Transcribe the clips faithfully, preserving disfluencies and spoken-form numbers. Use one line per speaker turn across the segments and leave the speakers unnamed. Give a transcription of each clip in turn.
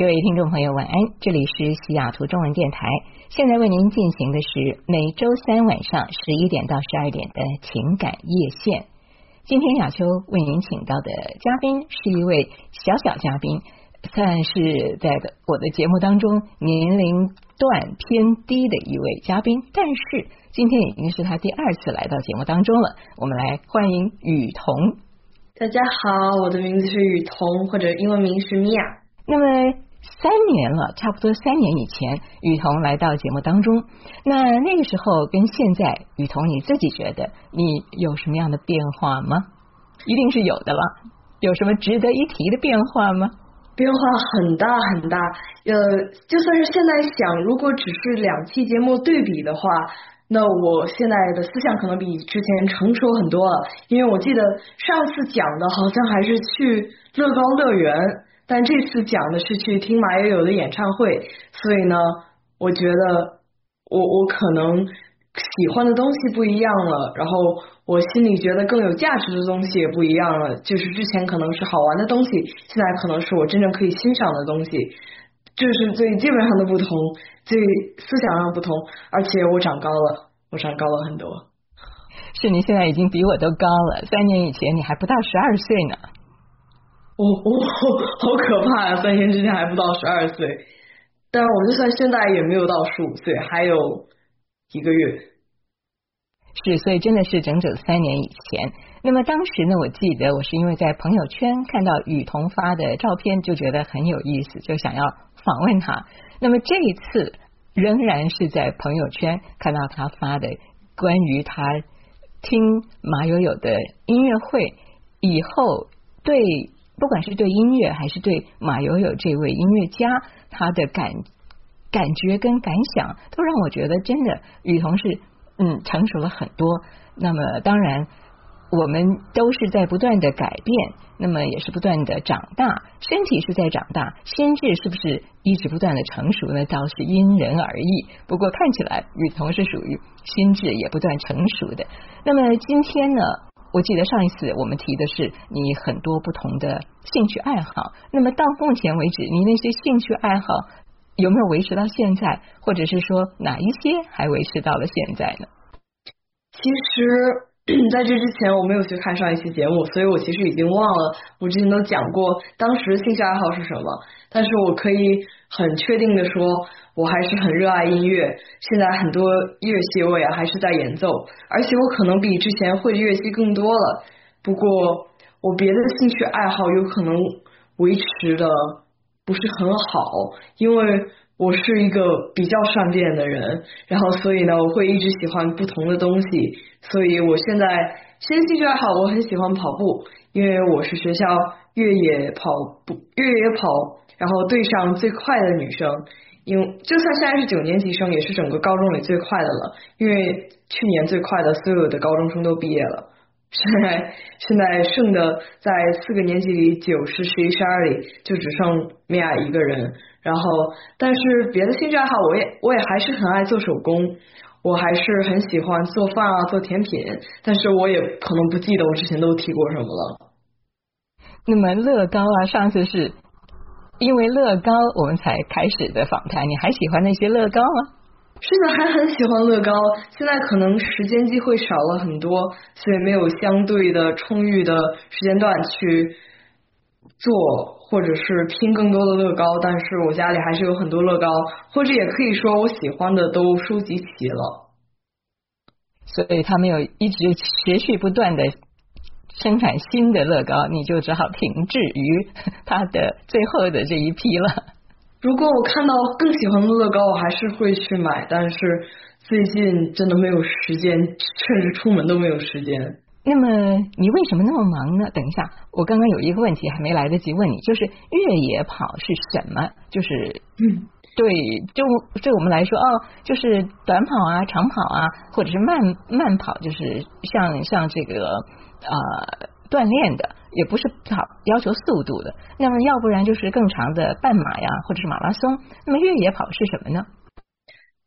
各位听众朋友晚安，这里是西雅图中文电台，现在为您进行的是每周三晚上十一点到十二点的情感夜线。今天雅秋为您请到的嘉宾是一位小小嘉宾，算是在我的节目当中年龄段偏低的一位嘉宾，但是今天已经是他第二次来到节目当中了。我们来欢迎雨桐。
大家好，我的名字是雨桐，或者英文名是米娅。
那么三年了，差不多三年以前，雨桐来到节目当中。那那个时候跟现在，雨桐你自己觉得你有什么样的变化吗？一定是有的了。有什么值得一提的变化吗？
变化很大很大。呃，就算是现在想，如果只是两期节目对比的话，那我现在的思想可能比之前成熟很多了。因为我记得上次讲的好像还是去乐高乐园，但这次讲的是去听马友友的演唱会，所以呢，我觉得我我可能喜欢的东西不一样了，然后我心里觉得更有价值的东西也不一样了。就是之前可能是好玩的东西，现在可能是我真正可以欣赏的东西，这是最基本上的不同，最思想上不同。而且我长高了，我长高了很多。
是，你现在已经比我都高了，三年以前你还不到十二岁呢。
哦哦，好可怕呀！三年之前还不到十二岁，但我就算现在也没有到十五岁，还有一个月。
是，所以真的是整整三年以前。那么当时呢，我记得我是因为在朋友圈看到雨桐发的照片，就觉得很有意思，就想要访问他。那么这一次仍然是在朋友圈看到他发的关于他听马友友的音乐会以后，对不管是对音乐还是对马友友这位音乐家，他的感感觉跟感想，都让我觉得真的雨桐是嗯成熟了很多。那么当然我们都是在不断的改变，那么也是不断的长大，身体是在长大，心智是不是一直不断的成熟呢？倒是因人而异。不过看起来雨桐是属于心智也不断成熟的。那么今天呢，我记得上一次我们提的是你很多不同的兴趣爱好，那么到目前为止，你那些兴趣爱好有没有维持到现在，或者是说哪一些还维持到了现在呢？
其实在这之前我没有去看上一期节目，所以我其实已经忘了我之前都讲过当时的兴趣爱好是什么，但是我可以很确定的说，我还是很热爱音乐，现在很多乐器我也还是在演奏，而且我可能比之前会的乐器更多了。不过我别的兴趣爱好有可能维持的不是很好，因为我是一个比较善变的人，然后所以呢我会一直喜欢不同的东西，所以我现在现在兴趣爱好我很喜欢跑步，因为我是学校越野跑步越野跑然后队上最快的女生，因为就算现在是九年级生也是整个高中里最快的了，因为去年最快的所有的高中生都毕业了，现在现在剩的在四个年级里九十十一十二里就只剩米娅一个人。然后但是别的兴趣爱好我也我也还是很爱做手工，我还是很喜欢做饭啊做甜品，但是我也可能不记得我之前都提过什么了。
那么乐高啊，上次是因为乐高我们才开始的访谈，你还喜欢那些乐高吗？
是的，还很喜欢乐高，现在可能时间机会少了很多，所以没有相对的充裕的时间段去做或者是拼更多的乐高，但是我家里还是有很多乐高，或者也可以说我喜欢的都收集齐了，
所以他们有一直持续不断的生产新的乐高，你就只好停滞于它的最后的这一批了。
如果我看到更喜欢的乐高我还是会去买，但是最近真的没有时间，甚至出门都没有时间。
那么你为什么那么忙呢？等一下，我刚刚有一个问题还没来得及问你，就是越野跑是什么？就是
嗯，
对，就对我们来说，哦，就是短跑啊、长跑啊，或者是慢慢跑，就是像像这个呃锻炼的，也不是跑要求速度的。那么要不然就是更长的半马呀，或者是马拉松。那么越野跑是什么呢？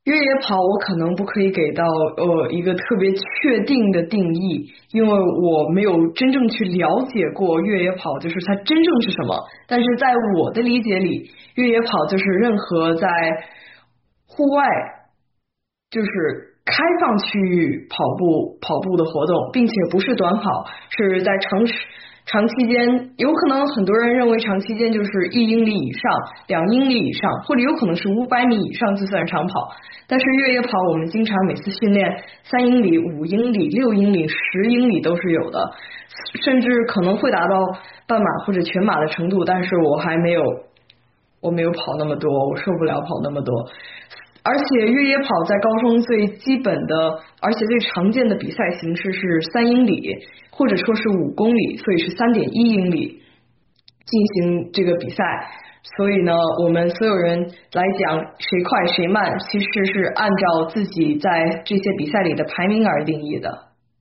越野跑我可能不可以给到呃一个特别确定的定义，因为我没有真正去了解过越野跑就是它真正是什么。但是在我的理解里，越野跑就是任何在户外就是开放区域跑步跑步的活动，并且不是短跑，是在长时长期间，有可能很多人认为长期间就是一英里以上、两英里以上，或者有可能是五百米以上就算长跑。但是越野跑我们经常每次训练三英里、五英里、六英里、十英里都是有的，甚至可能会达到半马或者全马的程度，但是我还没有我没有跑那么多，我受不了跑那么多。而且越野跑在高中最基本的而且最常见的比赛形式是三英里或者说是五公里，所以是三点一英里进行这个比赛。所以呢我们所有人来讲谁快谁慢其实是按照自己在这些比赛里的排名而定义的。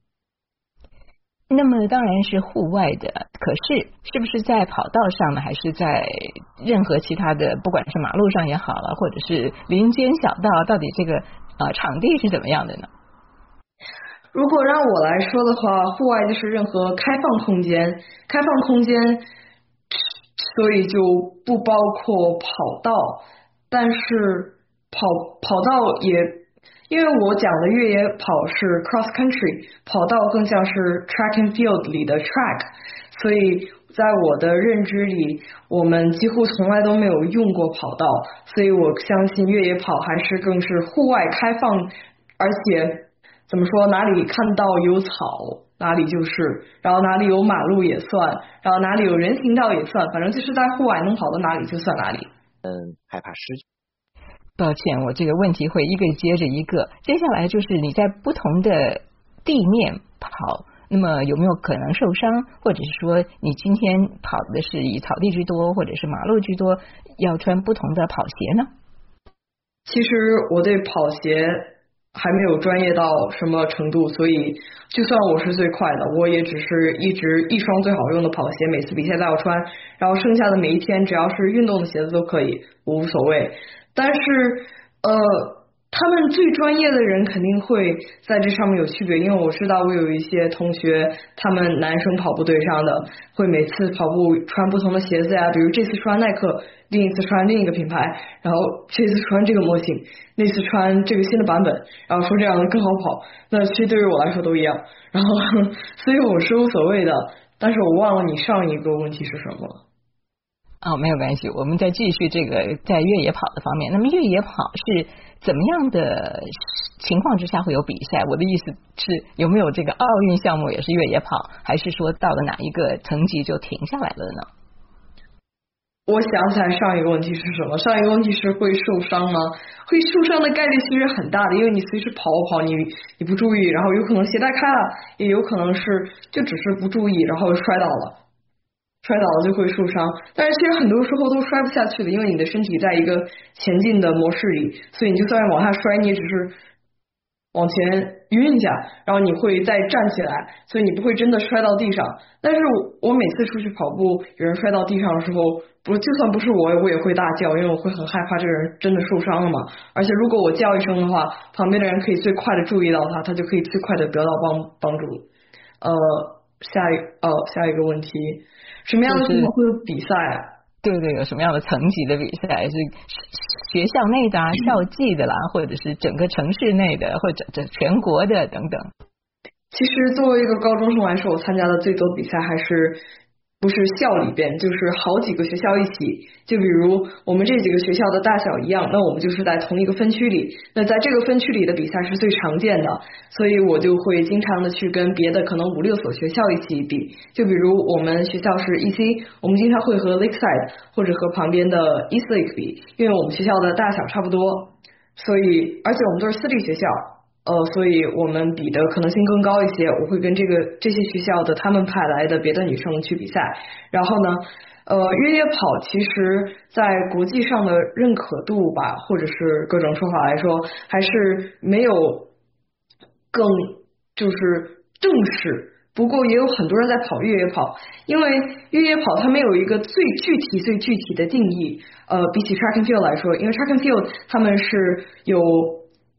那么当然是户外的，可是是不是在跑道上呢，还是在任何其他的，不管是马路上也好了，或者是林间小道，到底这个呃场地是怎么样的呢？
如果让我来说的话，户外就是任何开放空间，开放空间所以就不包括跑道，但是跑跑道也因为我讲的越野跑是 cross country， 跑道更像是 track and field 里的 track， 所以在我的认知里我们几乎从来都没有用过跑道，所以我相信越野跑还是更是户外开放，而且怎么说哪里看到有草哪里就是，然后哪里有马路也算，然后哪里有人行道也算，反正就是在户外能跑到哪里就算哪里。
嗯，害怕失去。
抱歉，我这个问题会一个接着一个。接下来就是你在不同的地面跑，那么有没有可能受伤，或者是说你今天跑的是以草地居多，或者是马路居多，要穿不同的跑鞋呢？
其实我对跑鞋还没有专业到什么程度，所以就算我是最快的，我也只是一直一双最好用的跑鞋，每次比赛都要穿，然后剩下的每一天只要是运动的鞋子都可以，我无所谓。但是呃他们最专业的人肯定会在这上面有区别，因为我知道我有一些同学他们男生跑步队上的会每次跑步穿不同的鞋子呀，比如这次穿耐克，另一次穿另一个品牌，然后这次穿这个模型，那次穿这个新的版本，然后说这样更好跑，那其实对于我来说都一样，然后所以我是无所谓的。但是我忘了你上一个问题是什么了。
哦，没有关系，我们再继续这个在越野跑的方面。那么越野跑是怎么样的情况之下会有比赛？我的意思是有没有这个奥运项目也是越野跑，还是说到了哪一个层级就停下来了呢？
我想起来上一个问题是什么，上一个问题是会受伤吗？会受伤的概率其实很大的，因为你随时跑跑你你不注意，然后有可能鞋带开了，也有可能是就只是不注意然后摔倒了，摔倒了就会受伤。但是其实很多时候都摔不下去的，因为你的身体在一个前进的模式里，所以你就算往下摔你也只是往前晕一下，然后你会再站起来，所以你不会真的摔到地上。但是我每次出去跑步有人摔到地上的时候，不就算不是我我也会大叫，因为我会很害怕这个人真的受伤了嘛。而且如果我叫一声的话，旁边的人可以最快的注意到他，他就可以最快的得到帮帮助。呃下一哦下一个问题，什么样的情况会有比赛啊？
对对，有什么样的层级的比赛？是学校内的啊、校际的啦，或者是整个城市内的，或者这全国的等等。
其实作为一个高中生来说，我参加的最多比赛还是不是校里边，就是好几个学校一起。就比如我们这几个学校的大小一样，那我们就是在同一个分区里，那在这个分区里的比赛是最常见的，所以我就会经常的去跟别的可能五六所学校一起比。就比如我们学校是 E C， 我们经常会和 Lakeside 或者和旁边的 East Lake 比，因为我们学校的大小差不多，所以而且我们都是私立学校。呃，所以我们比的可能性更高一些。我会跟这个这些学校的他们派来的别的女生去比赛。然后呢，呃，越野跑其实在国际上的认可度吧，或者是各种说法来说，还是没有更就是正式。不过也有很多人在跑越野跑，因为越野跑它没有一个最具体最具体的定义。呃，比起 track and field 来说，因为 track and field 他们是有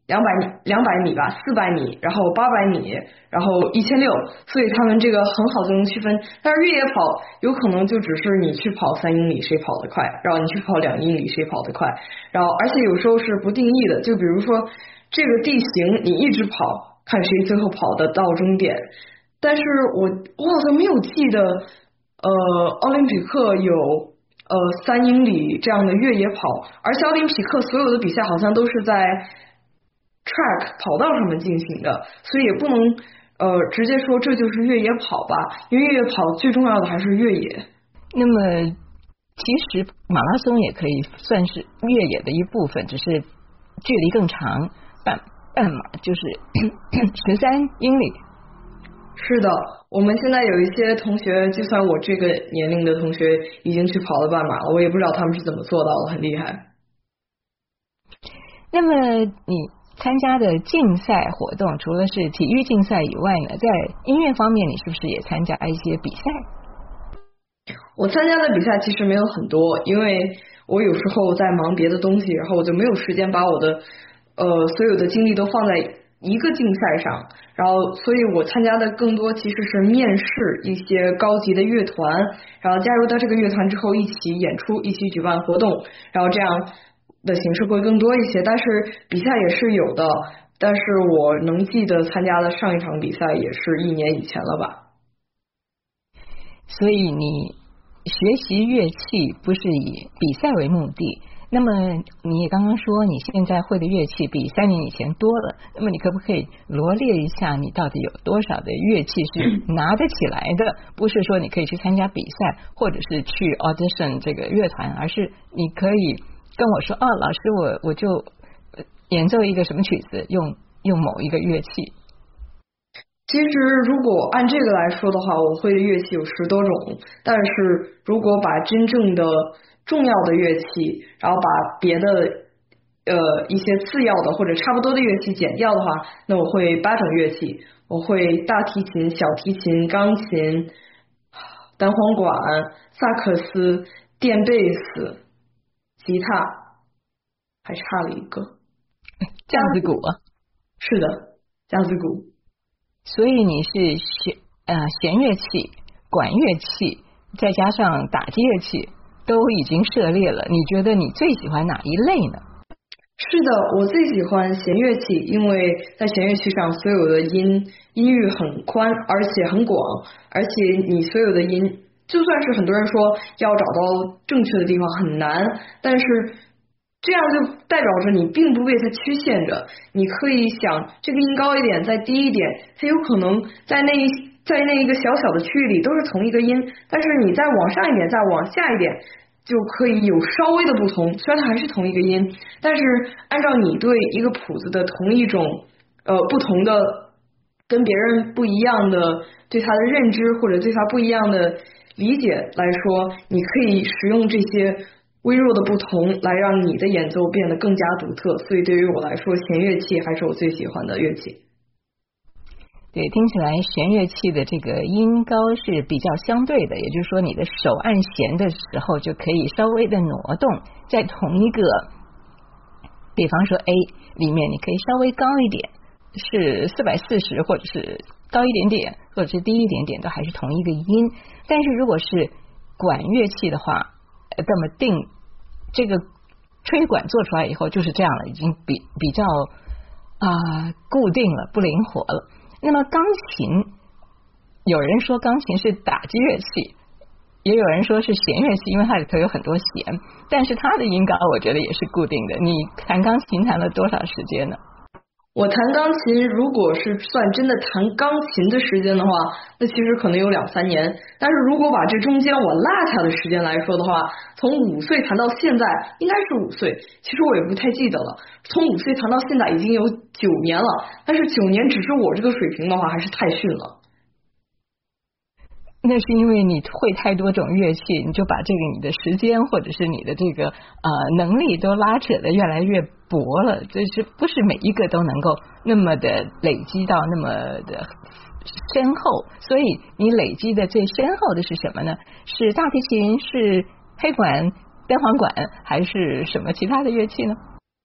两百米两百米吧，四百米，然后八百米，然后一千六，所以他们这个很好就能区分。但是越野跑有可能就只是你去跑三英里谁跑得快，然后你去跑两英里谁跑得快，然后而且有时候是不定义的，就比如说这个地形你一直跑，看谁最后跑得到终点。但是我我好像没有记得呃奥林匹克有呃三英里这样的越野跑，而且奥林匹克所有的比赛好像都是在track 跑道上面进行的，所以也不能呃直接说这就是越野跑吧，因为越野跑最重要的还是越野。
那么其实马拉松也可以算是越野的一部分，只是距离更长，半半马就是十三英里。
是的，我们现在有一些同学，就算我这个年龄的同学已经去跑了半马了，我也不知道他们是怎么做到的，很厉害。
那么你参加的竞赛活动，除了是体育竞赛以外呢，在音乐方面你是不是也参加一些比赛？
我参加的比赛其实没有很多，因为我有时候在忙别的东西，然后我就没有时间把我的呃所有的精力都放在一个竞赛上，然后所以我参加的更多其实是面试一些高级的乐团，然后加入到这个乐团之后一起演出，一起举办活动，然后这样的形式会更多一些。但是比赛也是有的，但是我能记得参加的上一场比赛也是一年以前了吧。
所以你学习乐器不是以比赛为目的，那么你也刚刚说你现在会的乐器比三年以前多了，那么你可不可以罗列一下你到底有多少的乐器是拿得起来的？不是说你可以去参加比赛或者是去 audition 这个乐团，而是你可以跟我说，哦，老师我我就演奏一个什么曲子，用用某一个乐器。
其实如果按这个来说的话，我会的乐器有十多种，但是如果把真正的重要的乐器，然后把别的呃一些次要的或者差不多的乐器减掉的话，那我会八种乐器，我会大提琴、小提琴、钢琴、单簧管、萨克斯、电贝斯、吉他，还差了一个
架子鼓啊。
是的，架子鼓。
所以你是弦呃弦乐器、管乐器，再加上打击乐器都已经涉猎了，你觉得你最喜欢哪一类呢？
是的，我最喜欢弦乐器，因为在弦乐器上所有的音音域很宽，而且很广，而且你所有的音，就算是很多人说要找到正确的地方很难，但是这样就代表着你并不被它局限着，你可以想这个音高一点再低一点，它有可能在那一在那一个小小的区域里都是同一个音，但是你再往上一点再往下一点就可以有稍微的不同，虽然它还是同一个音，但是按照你对一个谱子的同一种呃不同的跟别人不一样的对它的认知或者对它不一样的理解来说，你可以使用这些微弱的不同来让你的演奏变得更加独特，所以对于我来说弦乐器还是我最喜欢的乐器。
对，听起来弦乐器的这个音高是比较相对的，也就是说你的手按弦的时候就可以稍微的挪动，在同一个比方说 A 里面你可以稍微高一点，是四百四十或者是高一点点或者是低一点点，都还是同一个音。但是如果是管乐器的话，那么定这个吹管做出来以后就是这样了，已经比比较啊、呃、固定了，不灵活了。那么钢琴，有人说钢琴是打击乐器，也有人说是弦乐器，因为它里头有很多弦，但是它的音高我觉得也是固定的。你弹钢琴弹了多少时间呢？
我弹钢琴如果是算真的弹钢琴的时间的话，那其实可能有两三年，但是如果把这中间我落下的时间来说的话，从五岁弹到现在应该是五岁，其实我也不太记得了，从五岁弹到现在已经有九年了，但是九年只是我这个水平的话还是太逊了。
那是因为你会太多种乐器，你就把这个你的时间或者是你的这个呃能力都拉扯的越来越薄了，就是不是每一个都能够那么的累积到那么的深厚，所以你累积的最深厚的是什么呢？是大提琴，是黑管、单簧管，还是什么其他的乐器呢？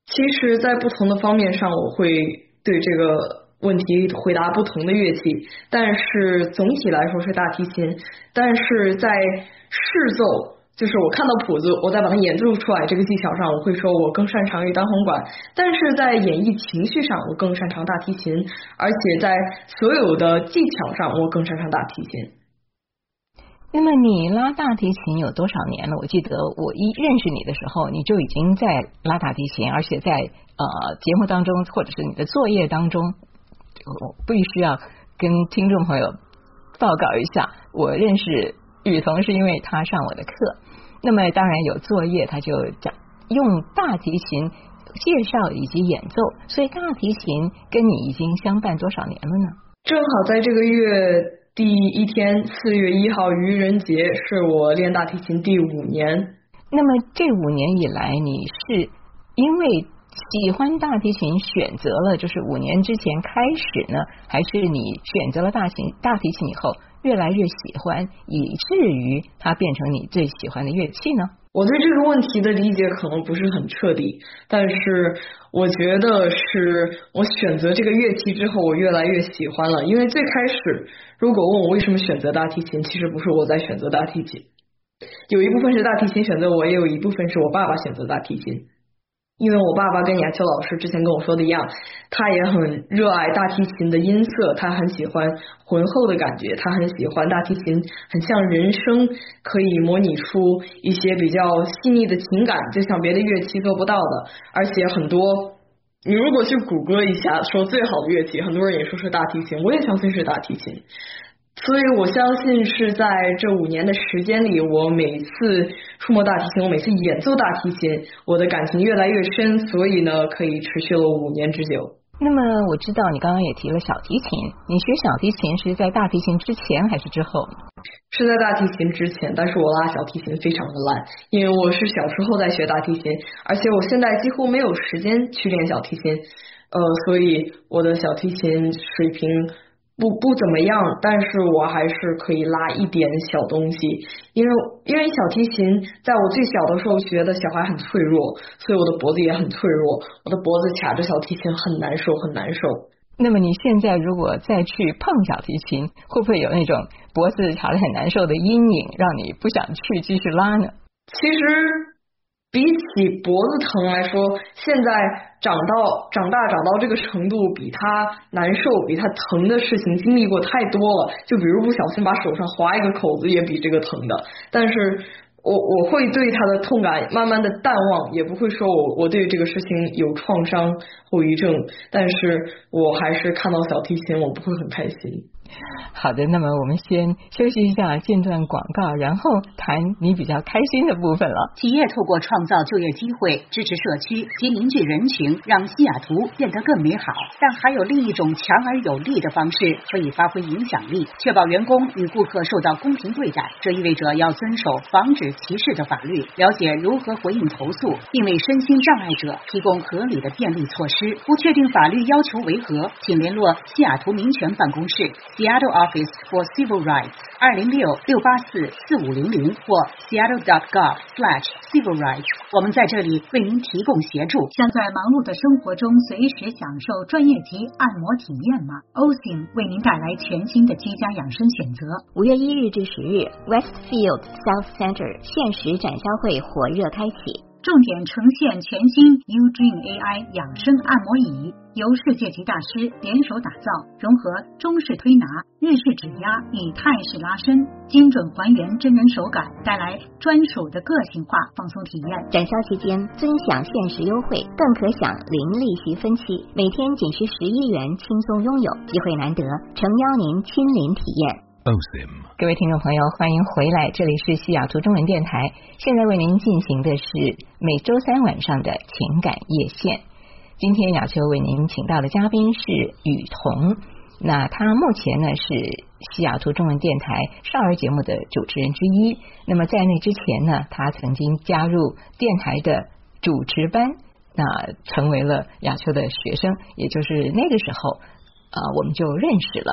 其实在不同的方面上我会对这个问题回答不同的乐器，但是总体来说是大提琴。但是在视奏，就是我看到谱子我再把它演奏出来这个技巧上，我会说我更擅长于单簧管，但是在演绎情绪上我更擅长大提琴，而且在所有的技巧上我更擅长大提琴。
那么你拉大提琴有多少年了？我记得我一认识你的时候你就已经在拉大提琴，而且在呃节目当中或者是你的作业当中，我必须要跟听众朋友报告一下，我认识雨桐是因为他上我的课，那么当然有作业他就讲用大提琴介绍以及演奏，所以大提琴跟你已经相伴多少年了呢？
正好在这个月第一天四月一号愚人节是我练大提琴第五年。
那么这五年以来你是因为喜欢大提琴选择了就是五年之前开始呢，还是你选择了大琴大提琴以后越来越喜欢，以至于它变成你最喜欢的乐器呢？
我对这个问题的理解可能不是很彻底，但是我觉得是我选择这个乐器之后我越来越喜欢了。因为最开始如果问我为什么选择大提琴，其实不是我在选择大提琴，有一部分是大提琴选择我，也有一部分是我爸爸选择大提琴。因为我爸爸跟雅秋老师之前跟我说的一样，他也很热爱大提琴的音色，他很喜欢浑厚的感觉，他很喜欢大提琴很像人声，可以模拟出一些比较细腻的情感，就像别的乐器做不到的。而且很多你如果去谷歌一下说最好的乐器，很多人也说是大提琴，我也相信是大提琴。所以我相信是在这五年的时间里，我每次触摸大提琴，我每次演奏大提琴，我的感情越来越深，所以呢可以持续了五年之久。
那么我知道你刚刚也提了小提琴，你学小提琴是在大提琴之前还是之后？
是在大提琴之前，但是我拉小提琴非常的烂，因为我是小时候在学大提琴，而且我现在几乎没有时间去练小提琴，呃，所以我的小提琴水平不不怎么样，但是我还是可以拉一点小东西。因为因为小提琴在我最小的时候学的，小孩很脆弱，所以我的脖子也很脆弱，我的脖子卡着小提琴很难受很难受。
那么你现在如果再去碰小提琴，会不会有那种脖子卡得很难受的阴影，让你不想去继续拉呢？
其实比起脖子疼来说，现在长到长大长到这个程度，比他难受比他疼的事情经历过太多了，就比如不小心把手上划一个口子也比这个疼的。但是我我会对他的痛感慢慢的淡忘，也不会说我我对这个事情有创伤后遗症，但是我还是看到小提琴我不会很开心。
好的，那么我们先休息一下，进段广告，然后谈你比较开心的部分了。
企业透过创造就业机会，支持社区及凝聚人群，让西雅图变得更美好。但还有另一种强而有力的方式可以发挥影响力，确保员工与顾客受到公平对待。这意味着要遵守防止歧视的法律，了解如何回应投诉，并为身心障碍者提供合理的便利措施。不确定法律要求为何，请联络西雅图民权办公室 Seattle Office for Civil Rights 二零六六八四四五零零或 seattle dot gov slash civil rights。 我们在这里为您提供协助。
想在忙碌的生活中随时享受专业级按摩体验吗？ O S I M 为您带来全新的居家养生选择。
五月一日至十日 Westfield South Center 限时展销会火热开启，
重点呈现全新 Udream A I 养生按摩椅，由世界级大师联手打造，融合中式推拿、日式指压与泰式拉伸，精准还原真人手感，带来专属的个性化放松体验。
展销期间尊享限时优惠，更可享零利息分期，每天仅需十一元轻松拥有，机会难得，诚邀您亲临体验。
各位听众朋友，欢迎回来，这里是西雅图中文电台，现在为您进行的是每周三晚上的情感夜线。今天雅秋为您请到的嘉宾是雨桐，那他目前呢是西雅图中文电台少儿节目的主持人之一。那么在那之前呢，他曾经加入电台的主持班，那成为了雅秋的学生，也就是那个时候呃，我们就认识了。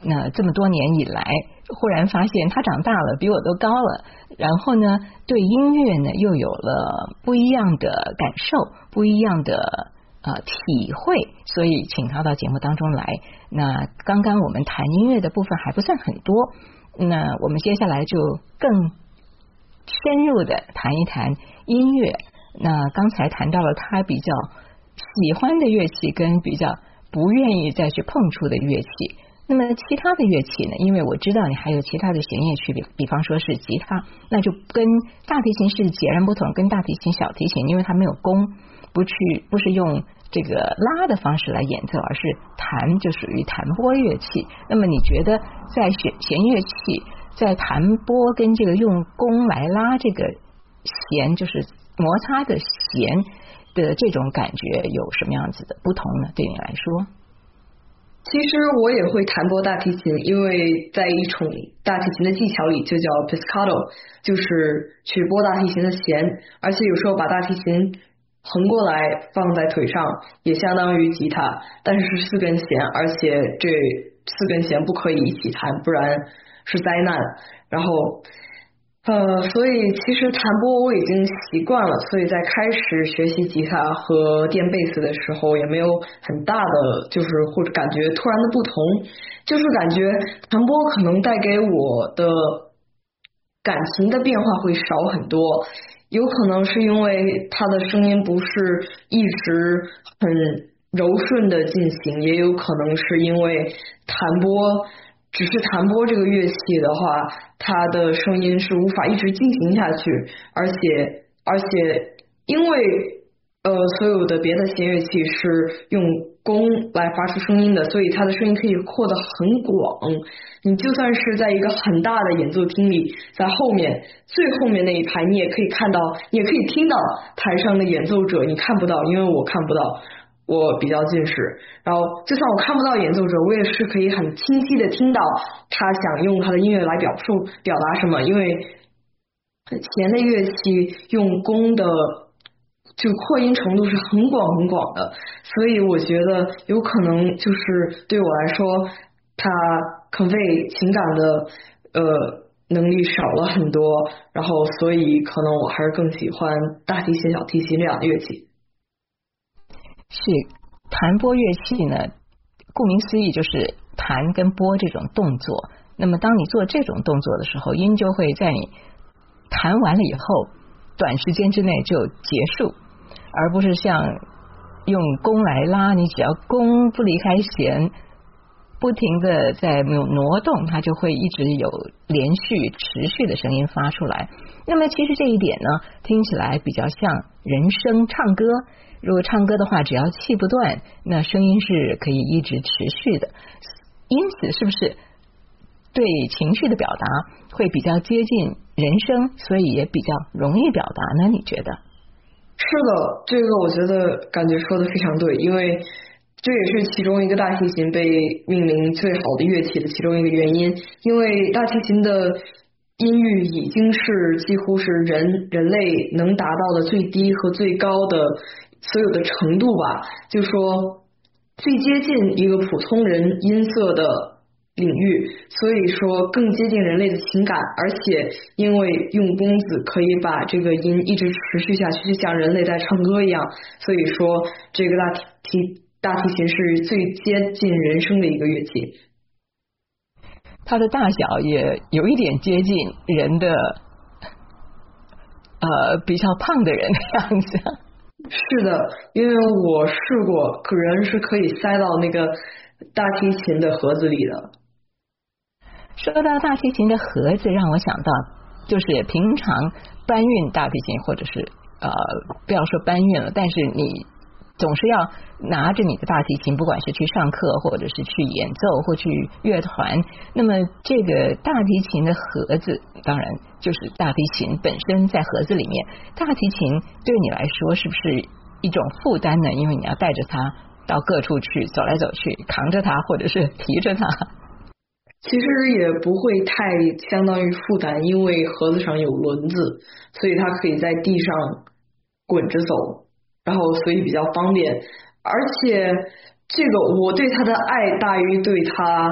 那这么多年以来，忽然发现他长大了，比我都高了，然后呢，对音乐呢又有了不一样的感受，不一样的呃体会，所以请他到节目当中来。那刚刚我们谈音乐的部分还不算很多，那我们接下来就更深入的谈一谈音乐。那刚才谈到了他比较喜欢的乐器跟比较不愿意再去碰触的乐器。那么其他的乐器呢？因为我知道你还有其他的弦乐器，比比方说是吉他，那就跟大提琴是截然不同。跟大提琴、小提琴，因为它没有弓，不去不是用这个拉的方式来演奏，而是弹，就属于弹拨乐器。那么你觉得在弦弦乐器在弹拨跟这个用弓来拉这个弦，就是摩擦的弦的这种感觉有什么样子的不同呢？对你来说？
其实我也会弹拨大提琴，因为在一种大提琴的技巧里就叫 pizzicato， 就是去拨大提琴的弦，而且有时候把大提琴横过来放在腿上也相当于吉他，但是是四根弦，而且这四根弦不可以一起弹，不然是灾难。然后呃，所以其实弹拨我已经习惯了，所以在开始学习吉他和电贝斯的时候也没有很大的就是或者感觉突然的不同，就是感觉弹拨可能带给我的感情的变化会少很多，有可能是因为它的声音不是一直很柔顺的进行，也有可能是因为弹拨只是弹拨这个乐器的话，它的声音是无法一直进行下去，而且而且因为呃所有的别的弦乐器是用弓来发出声音的，所以它的声音可以扩得很广。你就算是在一个很大的演奏厅里，在后面最后面那一排，你也可以看到，你也可以听到台上的演奏者，你看不到，因为我看不到。我比较近视，然后就算我看不到演奏者，我也是可以很清晰的听到他想用他的音乐来表述表达什么，因为弦的乐器用弓的就扩音程度是很广很广的，所以我觉得有可能就是对我来说，他 convey 情感的呃能力少了很多，然后所以可能我还是更喜欢大提琴、小提琴这样的乐器。
是弹拨乐器呢，顾名思义就是弹跟拨这种动作。那么当你做这种动作的时候，音就会在你弹完了以后短时间之内就结束，而不是像用弓来拉，你只要弓不离开弦，不停的在挪动，它就会一直有连续持续的声音发出来。那么其实这一点呢，听起来比较像人声唱歌。如果唱歌的话，只要气不断，那声音是可以一直持续的。因此是不是对情绪的表达会比较接近人声，所以也比较容易表达呢？你觉得？
是的，这个我觉得感觉说的非常对，因为这也是其中一个大提琴被命名最好的乐器的其中一个原因，因为大提琴的音域已经是几乎是人人类能达到的最低和最高的所有的程度吧，就说最接近一个普通人音色的领域，所以说更接近人类的情感，而且因为用弓子可以把这个音一直持续下去，就像人类在唱歌一样，所以说这个大提大提琴是最接近人声的一个乐器。
它的大小也有一点接近人的呃比较胖的人的样子。
是的，因为我试过，可人是可以塞到那个大提琴的盒子里的。
说到大提琴的盒子，让我想到就是平常搬运大提琴，或者是呃不要说搬运了，但是你总是要拿着你的大提琴，不管是去上课或者是去演奏或去乐团，那么这个大提琴的盒子当然就是大提琴本身在盒子里面。大提琴对你来说是不是一种负担呢？因为你要带着它到各处去，走来走去，扛着它或者是提着它。
其实也不会太相当于负担，因为盒子上有轮子，所以它可以在地上滚着走，然后所以比较方便。而且这个我对它的爱大于对它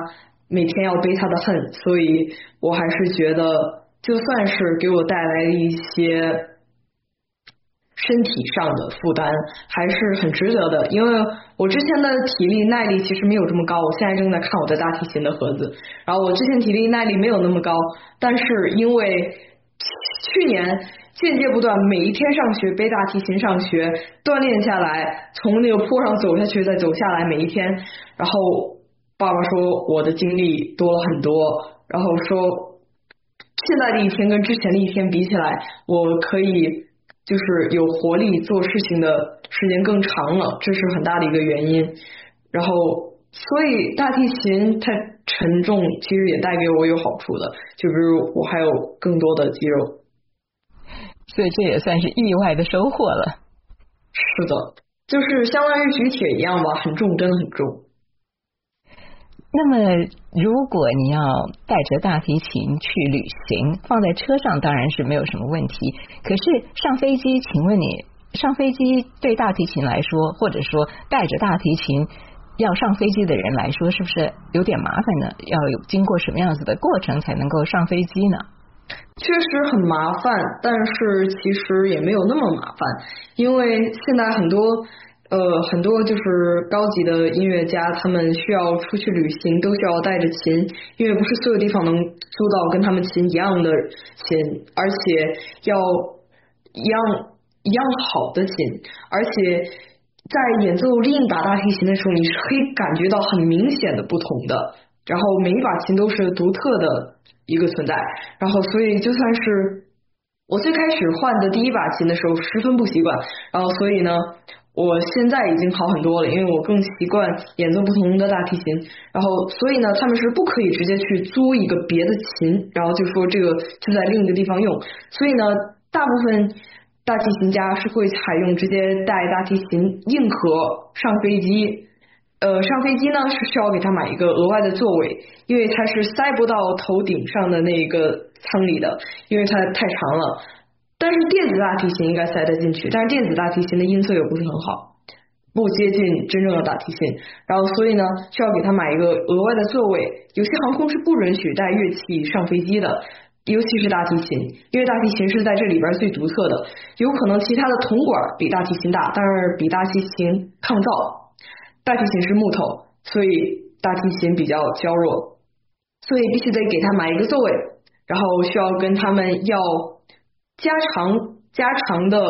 每天要背他的恨，所以我还是觉得就算是给我带来了一些身体上的负担还是很值得的，因为我之前的体力耐力其实没有这么高，我现在正在看我的大提琴的盒子，然后我之前体力耐力没有那么高，但是因为去年间接不断每一天上学背大提琴上学锻炼下来，从那个坡上走下去再走下来每一天，然后爸爸说我的精力多了很多，然后说现在的一天跟之前的一天比起来，我可以就是有活力做事情的时间更长了，这是很大的一个原因。然后所以大提琴它沉重其实也带给我有好处的，就比如我还有更多的肌肉，
所以这也算是意外的收获了。
是的，就是相当于举铁一样吧，很重，真的很重。
那么如果你要带着大提琴去旅行，放在车上当然是没有什么问题，可是上飞机，请问你上飞机对大提琴来说，或者说带着大提琴要上飞机的人来说，是不是有点麻烦呢？要有经过什么样子的过程才能够上飞机呢？
确实很麻烦，但是其实也没有那么麻烦，因为现在很多呃，很多就是高级的音乐家，他们需要出去旅行，都需要带着琴，因为不是所有地方能租到跟他们琴一样的琴，而且要一样一样好的琴，而且在演奏另一把大提琴的时候，你是可以感觉到很明显的不同的，然后每一把琴都是独特的一个存在，然后所以就算是我最开始换的第一把琴的时候十分不习惯，然后所以呢我现在已经好很多了，因为我更习惯演奏不同的大提琴，然后所以呢他们是不可以直接去租一个别的琴，然后就说这个就在另一个地方用，所以呢大部分大提琴家是会采用直接带大提琴硬壳上飞机，呃上飞机呢是需要给他买一个额外的座位，因为它是塞不到头顶上的那个舱里的，因为它太长了，但是电子大提琴应该塞得进去，但是电子大提琴的音色又不是很好，不接近真正的大提琴，然后所以呢需要给他买一个额外的座位，有些航空是不允许带乐器上飞机的，尤其是大提琴，因为大提琴是在这里边最独特的，有可能其他的铜管比大提琴大，但是比大提琴抗噪，大提琴是木头，所以大提琴比较娇弱，所以必须得给他买一个座位，然后需要跟他们要加长加长的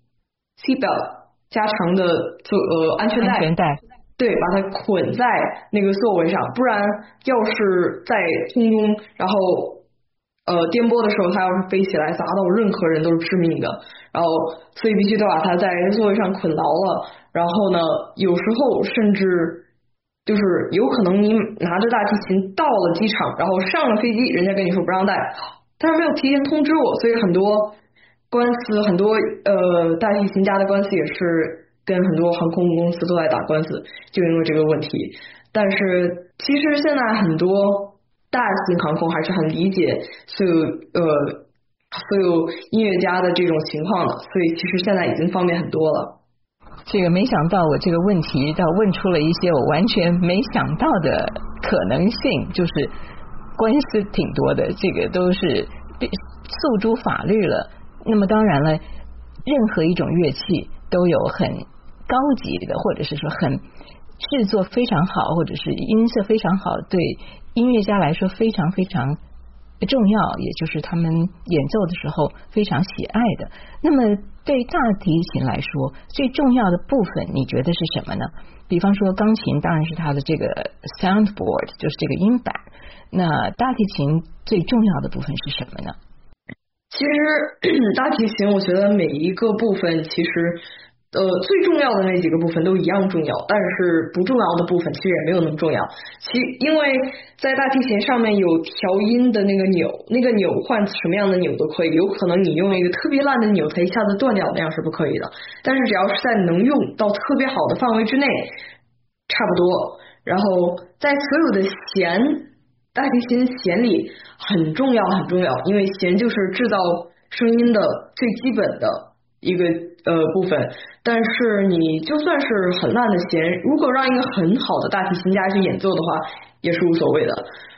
seatbelt 加长的座呃安全带，
安全带
对，把它捆在那个座位上，不然要是在空中然后呃颠簸的时候，它要是飞起来砸到任何人都是致命的，然后所以必须得把它在座位上捆牢了，然后呢有时候甚至就是有可能你拿着大提琴到了机场，然后上了飞机，人家跟你说不让带，但是没有提前通知我，所以很多官司，很多呃大提琴家的官司也是跟很多航空公司都在打官司，就因为这个问题。但是其实现在很多大型航空还是很理解所有呃所有音乐家的这种情况的，所以其实现在已经方便很多了。
这个没想到我这个问题倒问出了一些我完全没想到的可能性，就是官司挺多的，这个都是诉诸法律了。那么当然了，任何一种乐器都有很高级的，或者是说很制作非常好，或者是音色非常好，对音乐家来说非常非常重要，也就是他们演奏的时候非常喜爱的。那么对大提琴来说最重要的部分你觉得是什么呢？比方说钢琴当然是它的这个 soundboard， 就是这个音板，那大提琴最重要的部分是什么呢？
其实大提琴我觉得每一个部分其实呃最重要的那几个部分都一样重要，但是不重要的部分其实也没有那么重要。其因为在大提琴上面有调音的那个钮，那个钮换什么样的钮都可以，有可能你用一个特别烂的钮它一下子断掉，那样是不可以的，但是只要是在能用到特别好的范围之内差不多。然后在所有的弦，大提琴弦里很重要很重要，因为弦就是制造声音的最基本的一个呃部分，但是你就算是很烂的弦，如果让一个很好的大提琴家去演奏的话也是无所谓的。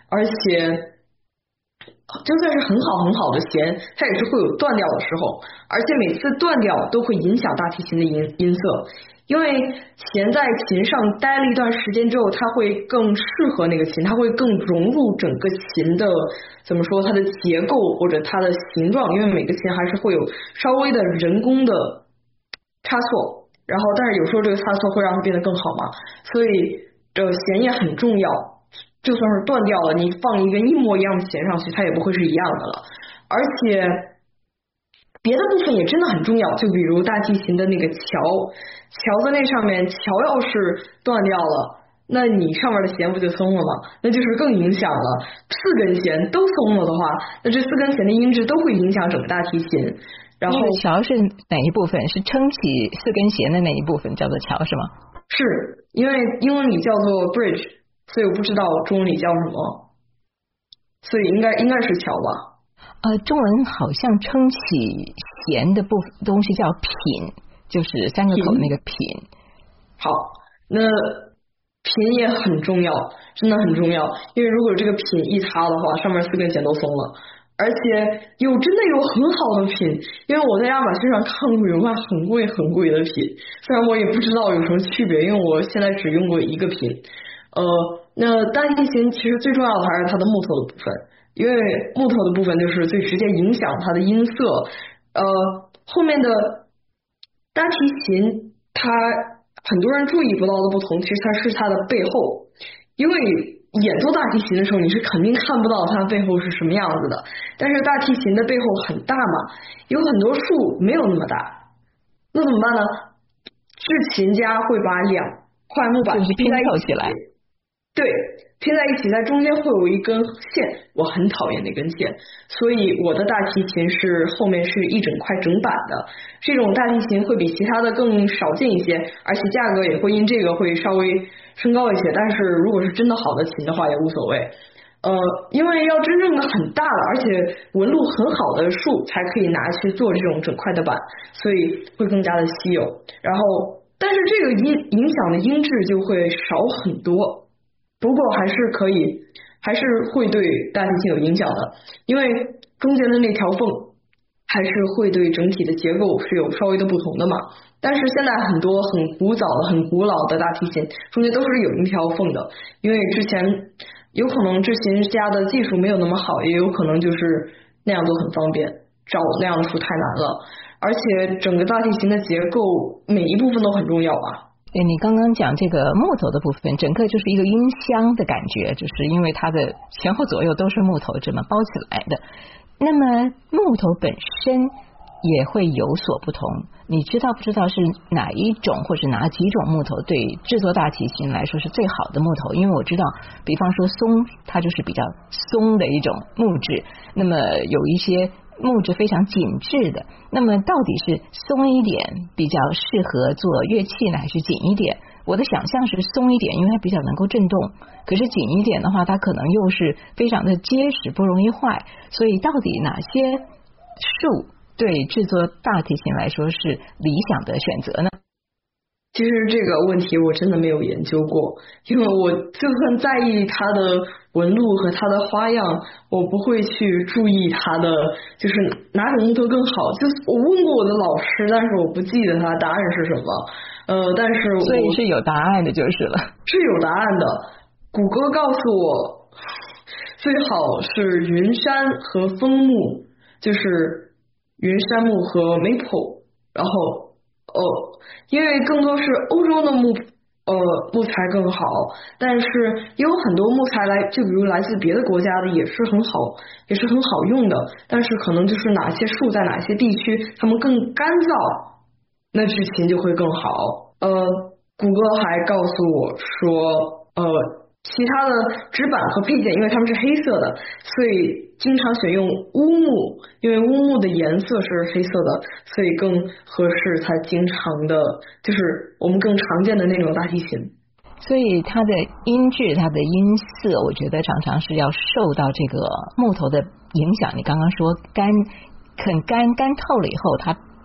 而且就算是很好很好的弦，它也是会有断掉的时候，而且每次断掉都会影响大提琴的音音色。因为弦在琴上待了一段时间之后，它会更适合那个琴，它会更融入整个琴的怎么说它的结构或者它的形状，因为每个琴还是会有稍微的人工的差错，然后但是有时候这个差错会让它变得更好嘛，所以这弦也很重要。就算是断掉了，你放一个一模一样的弦上去，它也不会是一样的了。而且别的部分也真的很重要，就比如大提琴的那个桥，桥的那上面，桥要是断掉了，那你上面的弦不就松了吗？那就是更影响了。四根弦都松了的话，那这四根弦的音质都会影响整个大提琴。然后
桥是哪一部分？是撑起四根弦的那一部分叫做桥是吗？
是，因为英文里叫做 bridge， 所以我不知道中文里叫什么，所以应该应该是桥吧。
呃，中文好像撑起弦的部分东西叫品，就是三个口那个品。
好，那品也很重要，真的很重要，因为如果这个品一塌的话，上面四根弦都松了。而且有真的有很好的品，因为我在亚马逊上看过有卖很贵很贵的品，虽然我也不知道有什么区别，因为我现在只用过一个品。呃，那大提琴其实最重要的还是它的木头的部分，因为木头的部分就是最直接影响它的音色。呃，后面的大提琴它很多人注意不到的不同，其实它是它的背后，因为演奏大提琴的时候你是肯定看不到它背后是什么样子的，但是大提琴的背后很大嘛，有很多树没有那么大，那怎么办呢？制琴家会把两块木板拼在一起来，对，拼在一起，在中间会有一根线，我很讨厌那根线，所以我的大提琴是后面是一整块整板的。这种大提琴会比其他的更少见一些，而且价格也会因这个会稍微升高一些，但是如果是真的好的琴的话也无所谓。呃，因为要真正的很大的，而且纹路很好的树才可以拿去做这种整块的板，所以会更加的稀有。然后，但是这个音影响的音质就会少很多。不过还是可以，还是会对大提琴有影响的，因为中间的那条缝还是会对整体的结构是有稍微的不同的嘛。但是现在很多很古早的、很古老的大提琴中间都是有一条缝的，因为之前有可能制琴家的技术没有那么好，也有可能就是那样做很方便，找那样的树太难了。而且整个大提琴的结构每一部分都很重要吧。
对，你刚刚讲这个木头的部分，整个就是一个音箱的感觉，就是因为它的前后左右都是木头这么包起来的。那么木头本身也会有所不同，你知道不知道是哪一种或是哪几种木头对制作大提琴来说是最好的木头？因为我知道，比方说松，它就是比较松的一种木质，那么有一些木质非常紧致的，那么到底是松一点比较适合做乐器呢，还是紧一点？我的想象是松一点，因为它比较能够震动，可是紧一点的话，它可能又是非常的结实，不容易坏。所以到底哪些树对制作大提琴来说是理想的选择呢？
其实这个问题我真的没有研究过，因为我就算在意它的纹路和它的花样，我不会去注意它的就是哪种木头更好。就是我问过我的老师，但是我不记得他答案是什么。呃，但是我
所以是有答案的就是了，
是有答案的。谷歌告诉我，最好是云杉和枫木，就是云杉木和 maple， 然后哦，因为更多是欧洲的木呃木材更好，但是也有很多木材来，就比如来自别的国家的也是很好，也是很好用的，但是可能就是哪些树在哪些地区它们更干燥，那制琴就会更好。呃，谷歌还告诉我说，呃，其他的纸板和配件，因为它们是黑色的，所以经常选用乌木，因为乌木的颜色是黑色的，所以更合适它经常的，就是我们更常见的那种大提琴。
所以它的音质、它的音色，我觉得常常是要受到这个木头的影响。你刚刚说干很干干透了以后，它